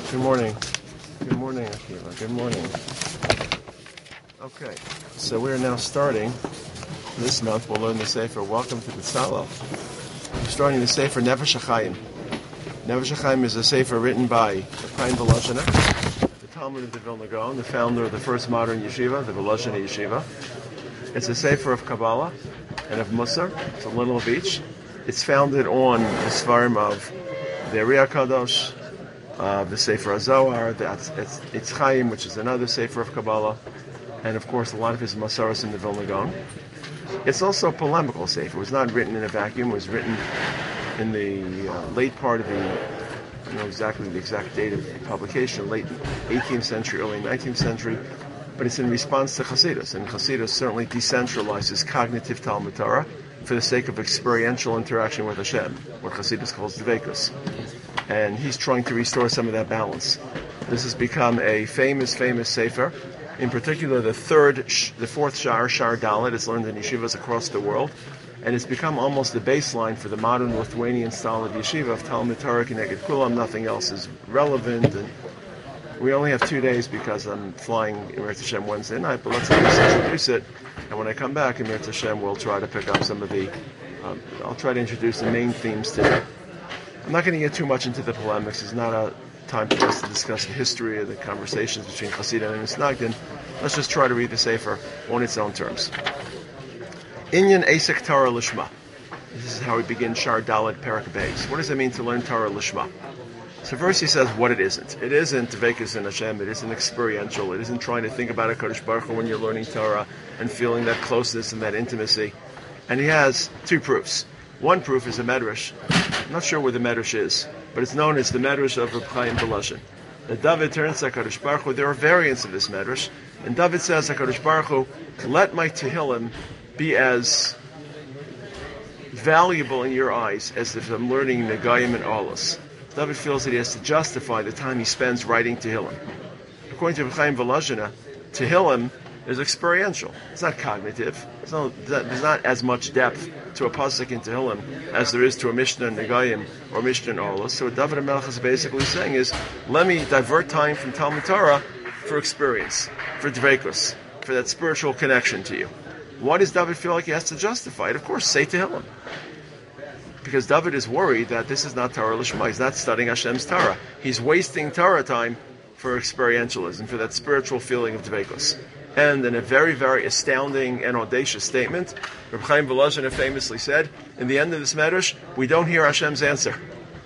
Good morning. Good morning, Akiva. Good morning. Okay, so we're now starting. This month we'll learn the Sefer Welcome to B'Tzalel. We're starting the Sefer Nefesh HaChaim. Nefesh HaChaim is a Sefer written by Chaim Volozhiner, the Talmud of the Vilna Gaon, the founder of the first modern yeshiva, the Volozhiner Yeshiva. It's a Sefer of Kabbalah and of Musar. It's a little of each. It's founded on the Svarim of the Ari HaKadosh, the Sefer HaZohar, the Eitz Chaim, which is another Sefer of Kabbalah, and of course a lot of his Masaros in the Vilna Gaon. It's also a polemical Sefer. It was not written in a vacuum. It was written in the late part of the, I don't know exactly the exact date of the publication, late 18th century, early 19th century, but it's in response to Chassidus, and Chassidus certainly decentralizes cognitive Talmud Torah for the sake of experiential interaction with Hashem, what Chassidus calls Dveikus. And he's trying to restore some of that balance. This has become a famous Sefer. In particular, the fourth Shar Dalet, is learned in yeshivas across the world, and it's become almost the baseline for the modern Lithuanian style of yeshiva of Talmud Torah K'neged Kulam. Nothing else is relevant, and we only have 2 days because I'm flying Eretz Hashem Wednesday night, but let's at least introduce it, and when I come back, Eretz Hashem, we'll try to pick up some of the, I'll try to introduce the main themes today. I'm not going to get too much into the polemics. It's not a time for us to discuss the history of the conversations between Chassidus and Misnagdin. Let's just try to read the Sefer on its own terms. Inyan Asik Torah Lishma. This is how we begin Shar Dalet Perak Beis. What does it mean to learn Torah Lishma? So first he says what it isn't. It isn't Dveikus in Hashem. It isn't experiential. It isn't trying to think about HaKadosh Baruch Hu when you're learning Torah and feeling that closeness and that intimacy. And he has two proofs. One proof is a medrash. I'm not sure where the medrash is, but it's known as the medrash of Reb Chaim Volozhin. That David turns to HaKadosh Baruch Hu. There are variants of this medrash, and David says, HaKadosh Baruch Hu, let my Tehillim be as valuable in your eyes as if I'm learning Negayim and Olos. David feels that he has to justify the time he spends writing Tehillim. According to Reb Chaim Volozhin, Tehillim is experiential. It's not cognitive. There's not as much depth to a pasuk in Tehillim as there is to a Mishnah in Negayim or Mishnah in Olos. So what David HaMelech is basically saying is, let me divert time from Talmud Torah for experience, for Dveikus, for that spiritual connection to you. Why does David feel like he has to justify it? Of course, say Tehillim. Because David is worried that this is not Torah Lishma. He's not studying Hashem's Torah. He's wasting Torah time for experientialism, for that spiritual feeling of Dveikus. And in a very, very astounding and audacious statement, Reb Chaim Volozhin famously said, in the end of this medrash, we don't hear Hashem's answer.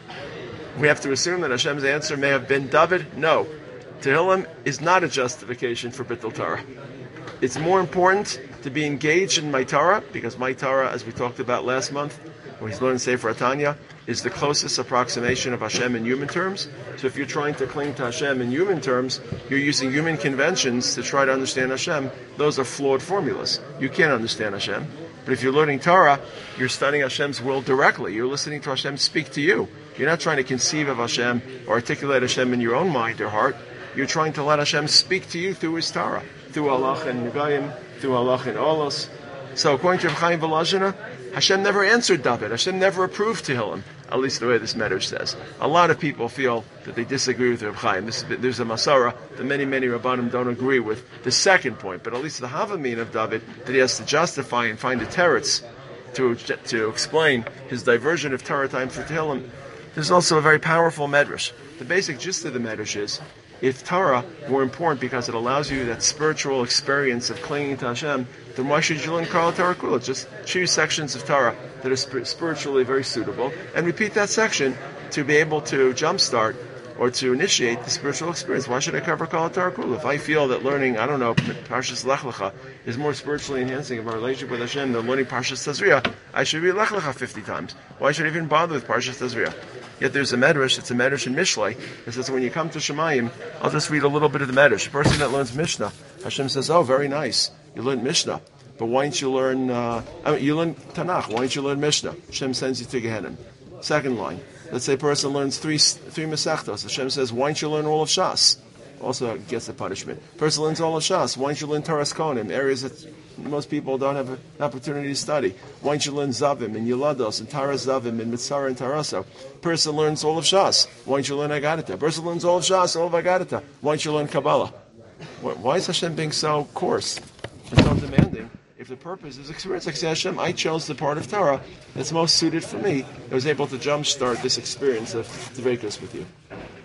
We have to assume that Hashem's answer may have been, David, no. Tehillim is not a justification for Bittul Torah. It's more important to be engaged in my Torah, because my Torah, as we talked about last month, when he's learning Sefer Tanya, is the closest approximation of Hashem in human terms. So if you're trying to cling to Hashem in human terms, you're using human conventions to try to understand Hashem. Those are flawed formulas. You can't understand Hashem. But if you're learning Torah, you're studying Hashem's will directly. You're listening to Hashem speak to you. You're not trying to conceive of Hashem or articulate Hashem in your own mind or heart. You're trying to let Hashem speak to you through His Torah, through Allah and Negayim, through Allah and Olos. So according to Reb Chaim Volozhin, Hashem never answered David. Hashem never approved Tehillim, at least the way this medrash says. A lot of people feel that they disagree with Reb Chaim. There's a Masara that many Rabbanim don't agree with the second point, but at least the Havamin of David, that he has to justify and find the teretz to explain his diversion of Torah time for Tehillim. There's also a very powerful medrash. The basic gist of the medrash is, if Torah were important because it allows you that spiritual experience of clinging to Hashem, then why should you learn Kol Torah Kula? Just choose sections of Torah that are spiritually very suitable and repeat that section to be able to jumpstart or to initiate the spiritual experience. Why should I cover Kol Torah Kula? If I feel that learning, Parshas Lech Lecha is more spiritually enhancing of our relationship with Hashem than learning Parshas Tazria, I should read Lech Lecha 50 times. Why should I even bother with Parshas Tazria? Yet there's a medrash, it's a medrash in Mishlei, that says when you come to Shemayim, I'll just read a little bit of the medrash. A person that learns Mishnah, Hashem says, oh, very nice, you learned Mishnah, but why don't you learn, you learn Tanakh, why don't you learn Mishnah? Hashem sends you to Gehenna. Second line, let's say a person learns three Masechtos, Hashem says, why don't you learn all of Shas? Also gets the punishment. Person learns all of Shas, why don't you learn Taras Kohanim, areas that Most people don't have an opportunity to study. Why don't you learn Zavim and Yelados and Tara Zavim and Mitzara and Taraso? Person learns all of Shas. Why don't you learn Agadita? Person learns all of Shas, all of Agadita. Why don't you learn Kabbalah? Why is Hashem being so coarse and so demanding? If the purpose is experience, like say Hashem, I chose the part of Torah that's most suited for me. I was able to jumpstart this experience of Dveikus with you.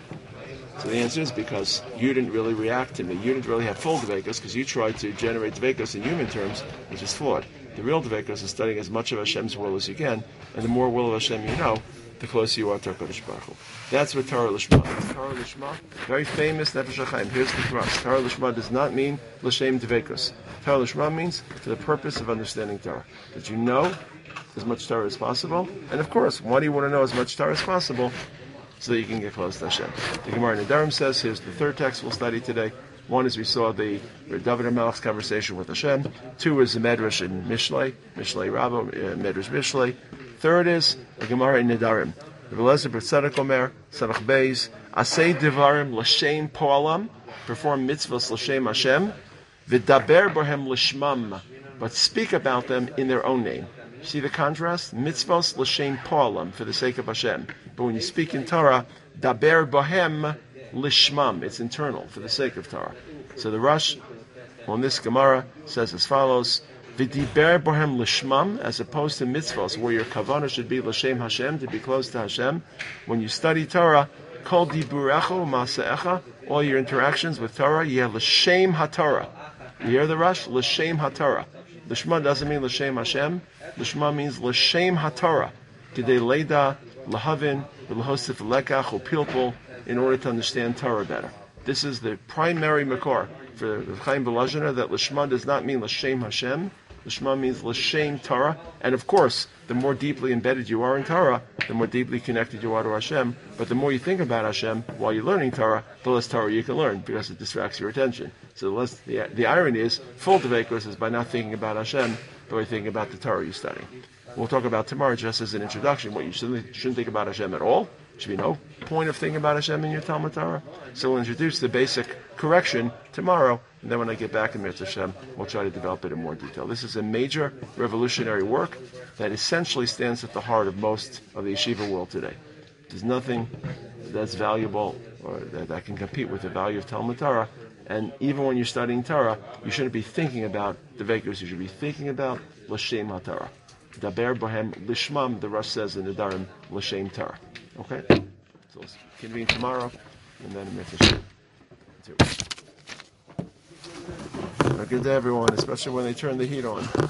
So the answer is because you didn't really react to me. You didn't really have full Dveikus because you tried to generate Dveikus in human terms, which is flawed. The real Dveikus is studying as much of Hashem's will as you can, and the more will of Hashem you know, the closer you are to HaKadosh Baruch Hu. That's what Torah Lishma is. Torah Lishma, very famous Nefesh HaChaim. Here's the thrust. Torah Lishma does not mean L'Shem Dveikus. Torah Lishma means for the purpose of understanding Torah. That you know as much Torah as possible, and of course, why do you want to know as much Torah as possible? So that you can get close to Hashem. The Gemara in Nedarim says, here's the third text we'll study today. One is we saw the David HaMelech's conversation with Hashem. Two is the Medrash in Mishlei Rabbah, Medrash Mishlei. Third is the Gemara in Nedarim. Rebbe Eliezer B'Tzedek Omer, Tzedek Beis, Asay Devarim L'Shem Po'alam, perform mitzvahs L'Shem Hashem, V'daber Bohem L'Shmam, but speak about them in their own name. See the contrast? Mitzvos L'Shem Po'alam, for the sake of Hashem. But when you speak in Torah, Daber Bohem Lishmam, it's internal, for the sake of Torah. So the Rosh on this Gemara says as follows, V'diber Bohem Lishmam, as opposed to mitzvos, where your kavanah should be L'Shem Hashem, to be close to Hashem. When you study Torah, Kol Diburecha U'Mase'echa, all your interactions with Torah, you have L'Shem HaTorah. You hear the Rosh? L'Shem HaTorah. Lishma doesn't mean L'Shem Hashem. Lishma means L'Shem HaTorah. Kidei Leida, Lahavin, L'Hosif Lekach, Upilpul, in order to understand Torah better. This is the primary makor for the Chaim Volozhiner, that Lishma does not mean L'Shem Hashem. Lishma means L'Shem Torah. And of course, the more deeply embedded you are in Torah, the more deeply connected you are to Hashem. But the more you think about Hashem while you're learning Torah, the less Torah you can learn, because it distracts your attention. So the irony is, full Dveikus is by not thinking about Hashem, but by thinking about the Torah you study. We'll talk about tomorrow just as an introduction, what you shouldn't think about Hashem at all. There should be no point of thinking about Hashem in your Talmud Torah. So we'll introduce the basic correction tomorrow, and then when I get back in Mitzvah Hashem, we'll try to develop it in more detail. This is a major revolutionary work that essentially stands at the heart of most of the yeshiva world today. There's nothing that's valuable or that can compete with the value of Talmud Torah. And even when you're studying Torah, you shouldn't be thinking about the Dveikus. You should be thinking about L'Shem HaTorah. Daber Bohem Lishmam, the Rosh says in the Nedarim, L'Shem Torah. Okay? So let's convene tomorrow, and then Mitzvah. Have a good day, everyone, especially when they turn the heat on.